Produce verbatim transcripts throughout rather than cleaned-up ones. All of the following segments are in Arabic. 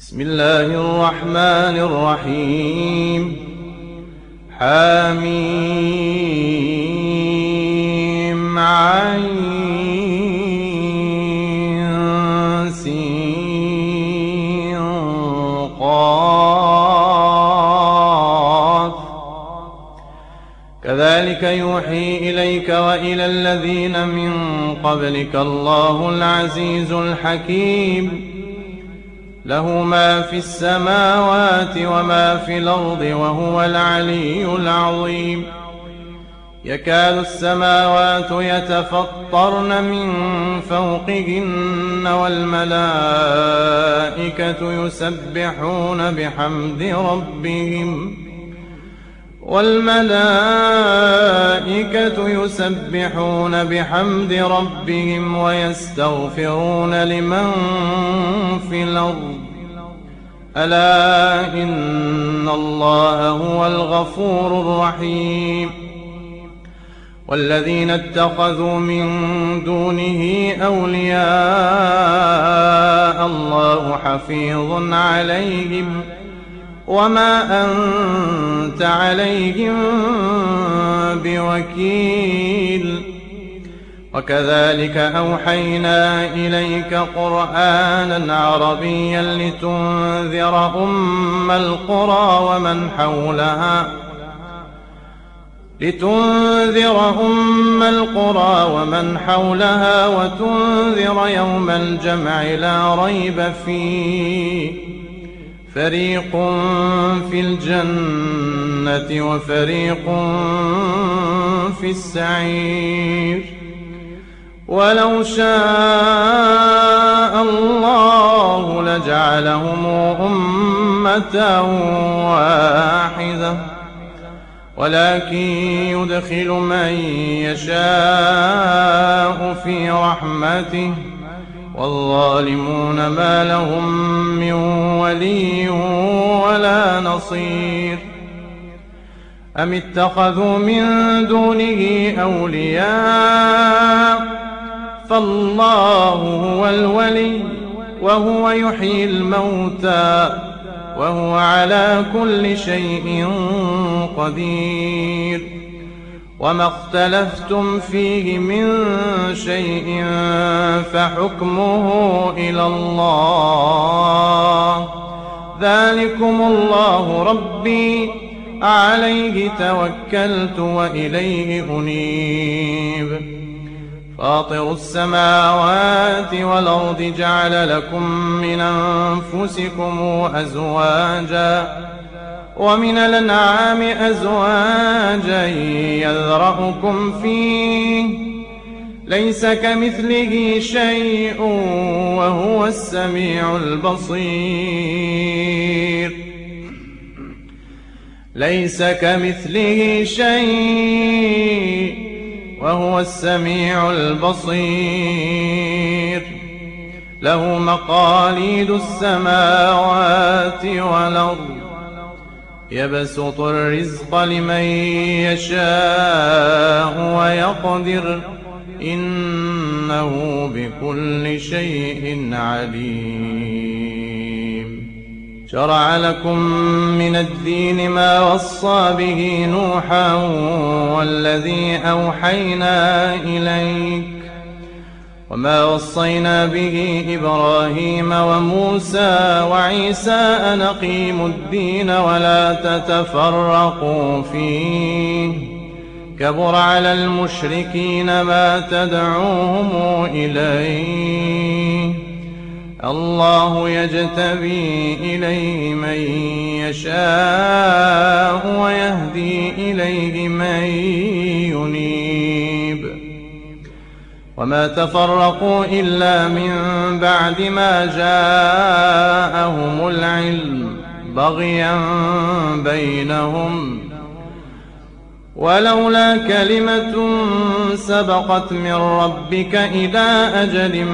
بسم الله الرحمن الرحيم. حميم عين سين قاف. كذلك يوحي إليك وإلى الذين من قبلك الله العزيز الحكيم. له ما في السماوات وما في الأرض وهو العلي العظيم. يكاد السماوات يتفطرن من فوقهن والملائكة يسبحون بحمد ربهم والملائكة يسبحون بحمد ربهم ويستغفرون لمن في الأرض. ألا إن الله هو الغفور الرحيم. والذين اتخذوا من دونه أولياء الله حفيظ عليهم وما أنت عليهم بوكيل. وكذلك أوحينا إليك قرآنا عربيا لتنذر أم القرى ومن حولها لتنذر أم القرى ومن حولها وتنذر يوم الجمع لا ريب فيه. فريق في الجنة وفريق في السعير. ولو شاء الله لجعلهم أمة واحدة ولكن يدخل من يشاء في رحمته والظالمون ما لهم من ولي ولا نصير. أم اتخذوا من دونه أولياء فالله هو الولي وهو يحيي الموتى وهو على كل شيء قدير. وما اختلفتم فيه من شيء فحكمه إلى الله. ذلكم الله ربي عليه توكلت وإليه أنيب. فاطر السماوات والأرض جعل لكم من أنفسكم أزواجا ومن الأنعام أزواجا يذرأكم فيه ليس كمثله شيء وهو السميع البصير. ليس كمثله شيء وهو السميع البصير. له مقاليد السماوات والأرض يبسط الرزق لمن يشاء ويقدر إنه بكل شيء عليم. شرع لكم من الدين ما وصى به نوحا والذي أوحينا إليك وما وصينا به إبراهيم وموسى وعيسى أن أقيموا الدين ولا تتفرقوا فيه. كبر على المشركين ما تدعوهم إليه. الله يجتبي إليه من يشاء ويهدي إليه من ينيب. وما تفرقوا إلا من بعد ما جاءهم العلم بغيا بينهم ولولا كلمة سبقت من ربك إلى أجل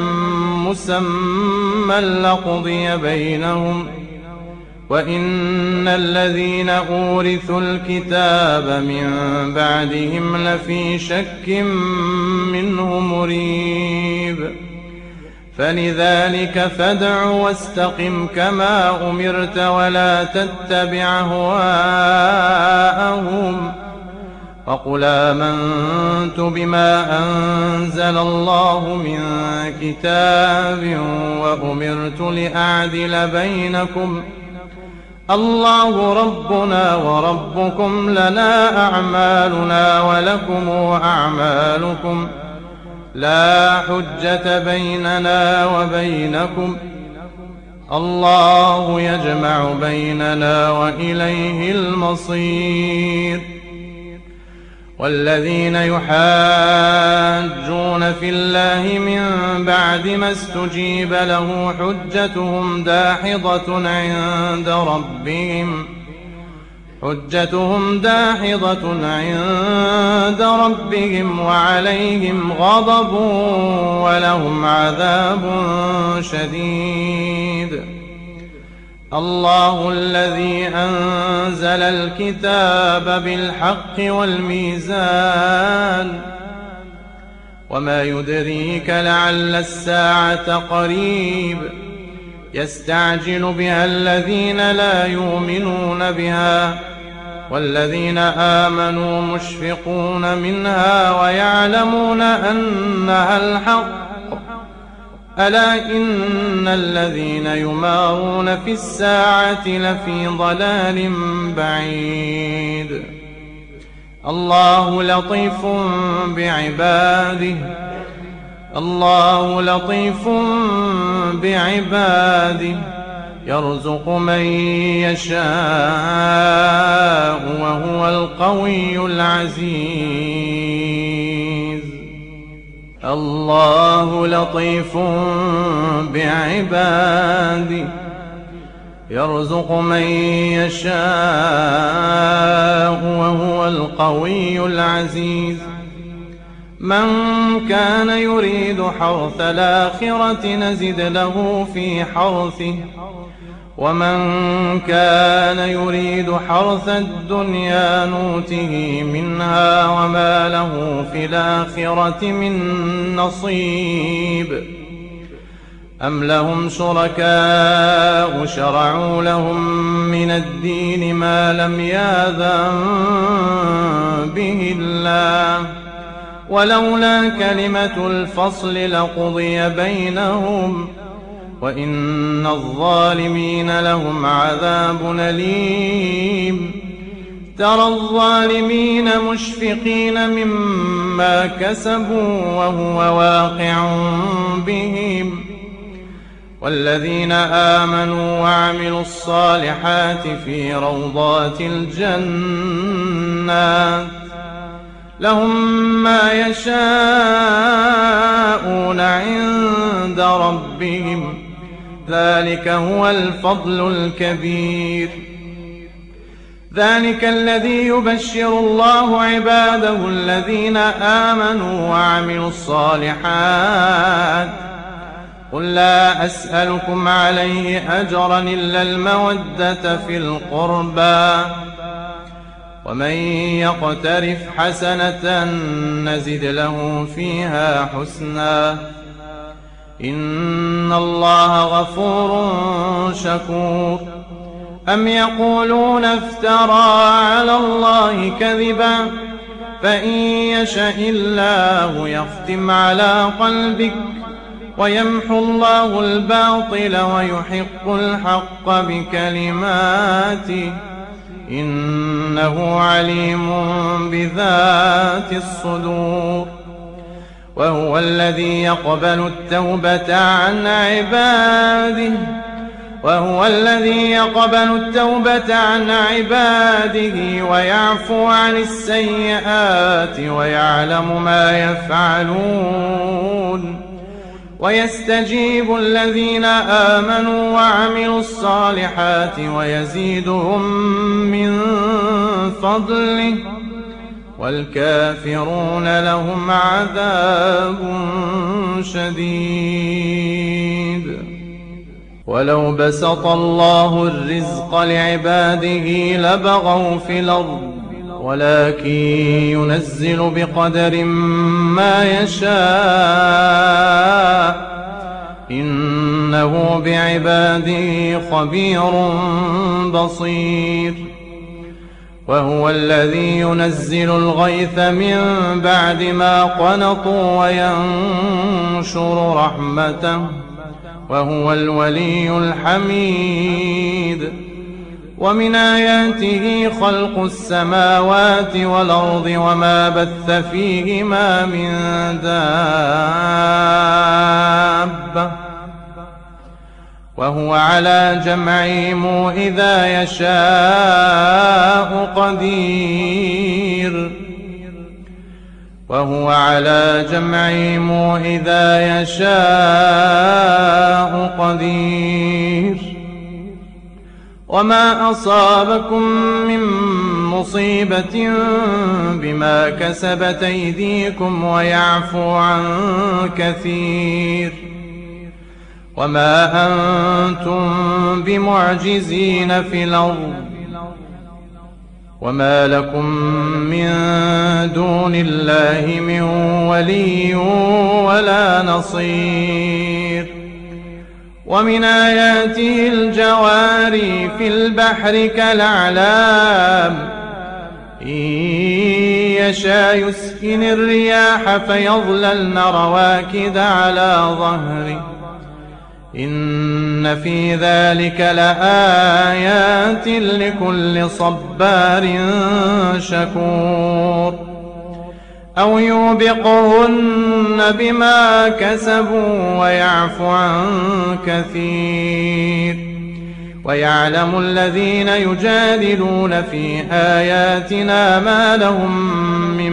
مسمى لقضي بينهم وإن الذين أورثوا الكتاب من بعدهم لفي شك منه مريب. فلذلك فادع واستقم كما أمرت ولا تتبع أهواءهم وقل آمنت بما أنزل الله من كتاب وأمرت لأعدل بينكم الله ربنا وربكم لنا أعمالنا ولكم أعمالكم لا حجة بيننا وبينكم الله يجمع بيننا وإليه المصير. والذين يحاجون في الله من بعد ما استجيب له حجتهم داحضة عند ربهم حجتهم داحضة عند ربهم وعليهم غضب ولهم عذاب شديد. الله الذي أنزل الكتاب بالحق والميزان وما يدريك لعل الساعة قريب يستعجل بها الذين لا يؤمنون بها والذين آمنوا مشفقون منها ويعلمون أنها الحق ألا إن الذين يمارون في الساعة لفي ضلال بعيد. الله لطيف بعباده الله لطيف بعباده يرزق من يشاء وهو القوي العزيز. الله لطيف بعباده يرزق من يشاء وهو القوي العزيز. من كان يريد حرث الآخرة نزد له في حرثه ومن كان يريد حرث الدنيا نوته منها وما له في الآخرة من نصيب. أم لهم شركاء شرعوا لهم من الدين ما لم يأذن به الله ولولا كلمة الفصل لقضي بينهم وإن الظالمين لهم عذاب أليم. ترى الظالمين مشفقين مما كسبوا وهو واقع بهم والذين آمنوا وعملوا الصالحات في روضات الجنات لهم ما يشاءون عند ربهم ذلك هو الفضل الكبير. ذلك الذي يبشر الله عباده الذين آمنوا وعملوا الصالحات قل لا أسألكم عليه أجرا إلا المودة في القربى ومن يقترف حسنة نزد له فيها حسنا إن الله غفور شكور. أم يقولون افترى على الله كذبا فإن يشأ الله يختم على قلبك ويمحو الله الباطل ويحق الحق بكلماته إنه عليم بذات الصدور. وهو الذي يقبل التوبة عن عباده وهو الذي يقبل التوبة عن عباده ويعفو عن السيئات ويعلم ما يفعلون ويستجيب الذين آمنوا وعملوا الصالحات ويزيدهم من فضله والكافرون لهم عذاب شديد. ولو بسط الله الرزق لعباده لبغوا في الأرض ولكن ينزل بقدر ما يشاء إنه بعباده خبير بصير. وهو الذي ينزل الغيث من بعد ما قنطوا وينشر رحمته وهو الولي الحميد. ومن آياته خلق السماوات والأرض وما بث فيهما من دابة وهو على جمعهم إذا يشاء قدير وهو على جمعهم إذا يشاء قدير. وما أصابكم من مصيبة بما كسبت أيديكم ويعفو عن كثير. وما أنتم بمعجزين في الأرض وما لكم من دون الله من ولي ولا نصير. ومن آياته الجواري في البحر كالأعلام إن يشاء يسكن الرياح فيظللن رواكد على ظهره إن في ذلك لآيات لكل صبار شكور. أو يوبقهن بما كسبوا ويعفو عن كثير. ويعلم الذين يجادلون في آياتنا ما لهم من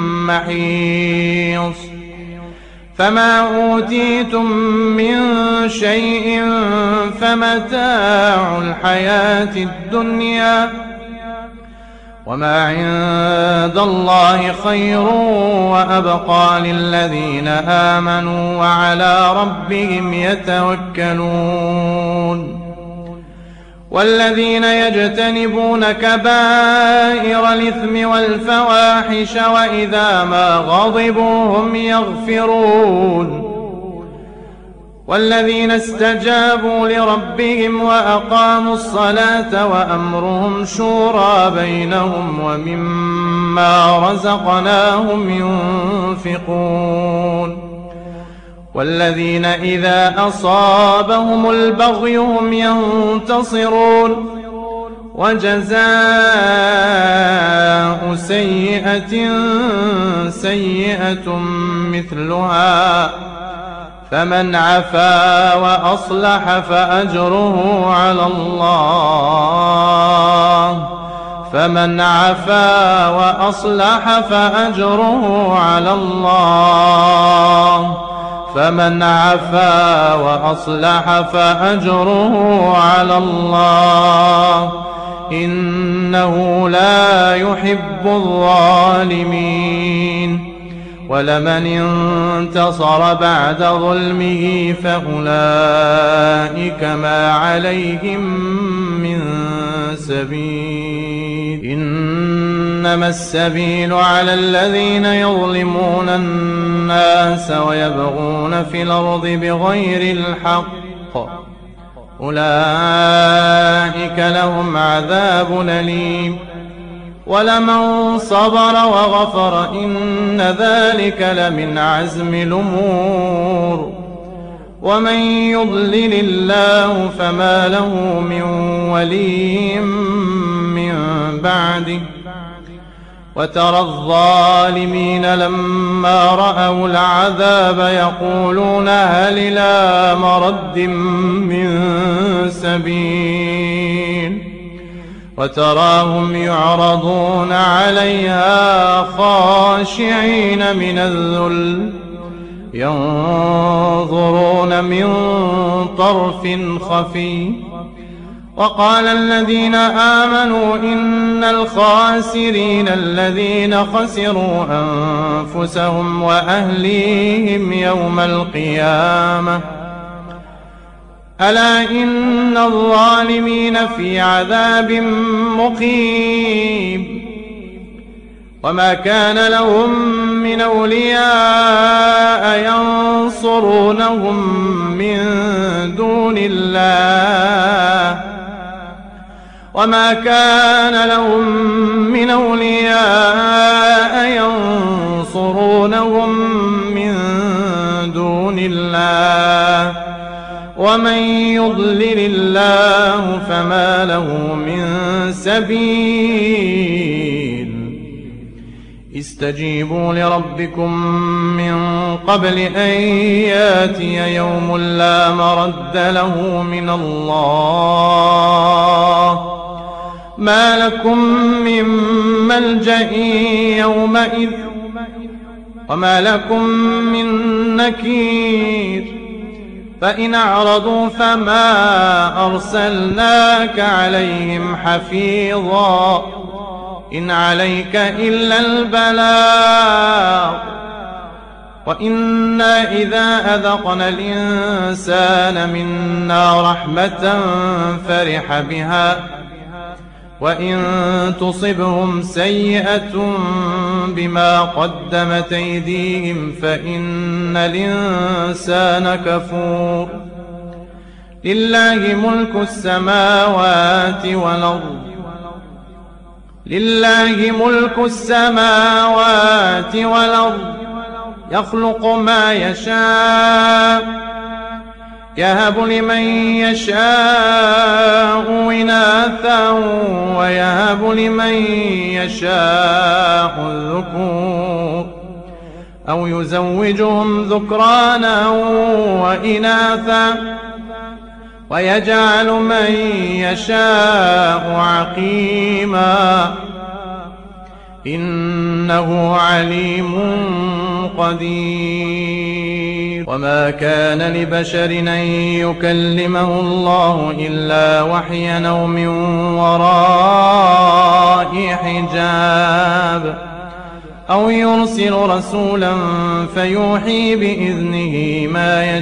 محيص. فما أوتيتم من شيء فمتاع الحياة الدنيا وما عند الله خير وأبقى للذين آمنوا وعلى ربهم يتوكلون. والذين يجتنبون كبائر الإثم والفواحش وإذا ما غضبوا هم يغفرون. والذين استجابوا لربهم وأقاموا الصلاة وأمرهم شورى بينهم ومما رزقناهم ينفقون. والذين إذا أصابهم البغي هم ينتصرون. وجزاء سيئة سيئة مثلها فمن عفا وأصلح فأجره على الله فمن عفا وأصلح فأجره على الله فمن عفا وأصلح فأجره على الله إنه لا يحب الظالمين. ولمن انتصر بعد ظلمه فأولئك ما عليهم من سبيل. إنما السبيل على الذين يظلمون الناس ويبغون في الأرض بغير الحق أولئك لهم عذاب أليم. ولمن صبر وغفر إن ذلك لمن عزم الأمور. ومن يضلل الله فما له من ولي من بعده. وترى الظالمين لما رأوا العذاب يقولون هل إلى مرد من سبيل. وتراهم يعرضون عليها خاشعين من الذل ينظرون من طرف خفي. وقال الذين آمنوا إن الخاسرين الذين خسروا أنفسهم وأهليهم يوم القيامة ألا إن الظالمين في عذاب مقيم. وما كان لهم من أولياء ينصرونهم من دون الله وما كان لهم من أولياء ينصرونهم من دون الله ومن يضلل الله فما له من سبيل استجيبوا لربكم من قبل أن ياتي يوم لا مرد له من الله ما لكم من ملجأ يومئذ وما لكم من نكير فإن أعرضوا فما أرسلناك عليهم حفيظا إن عليك إلا البلاغ وإنا إذا أذقنا الإنسان منا رحمة فرح بها وإن تصبهم سيئة بما قدمت أيديهم فإن الإنسان كفور لله ملك السماوات والأرض لله ملك السماوات والأرض يخلق ما يشاء يهب لمن يشاء إناثا ويهب لمن يشاء الذكور أو يزوجهم ذكرانا وإناثا ويجعل من يشاء عقيما إنه عليم قدير وما كان لبشر أن يكلمه الله إلا وحيا أو من وراء حجاب أو يرسل رسولا فيوحي بإذنه ما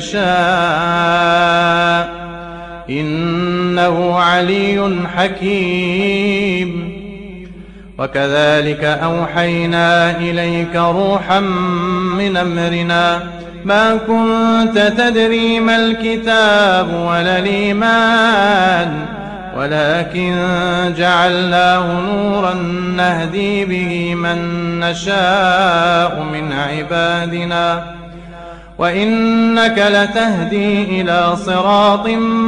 يشاء إنه علي حكيم وكذلك أوحينا إليك روحا من أمرنا ما كنت تدري ما الكتاب ولا الإيمان ولكن جعلناه نورا نهدي به من نشاء من عبادنا وإنك لتهدي إلى صراط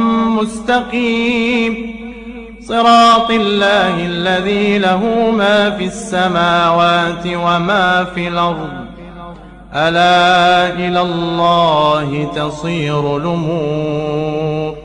مستقيم صراط الله الذي له ما في السماوات وما في الأرض ألا إلى الله تصير الأمور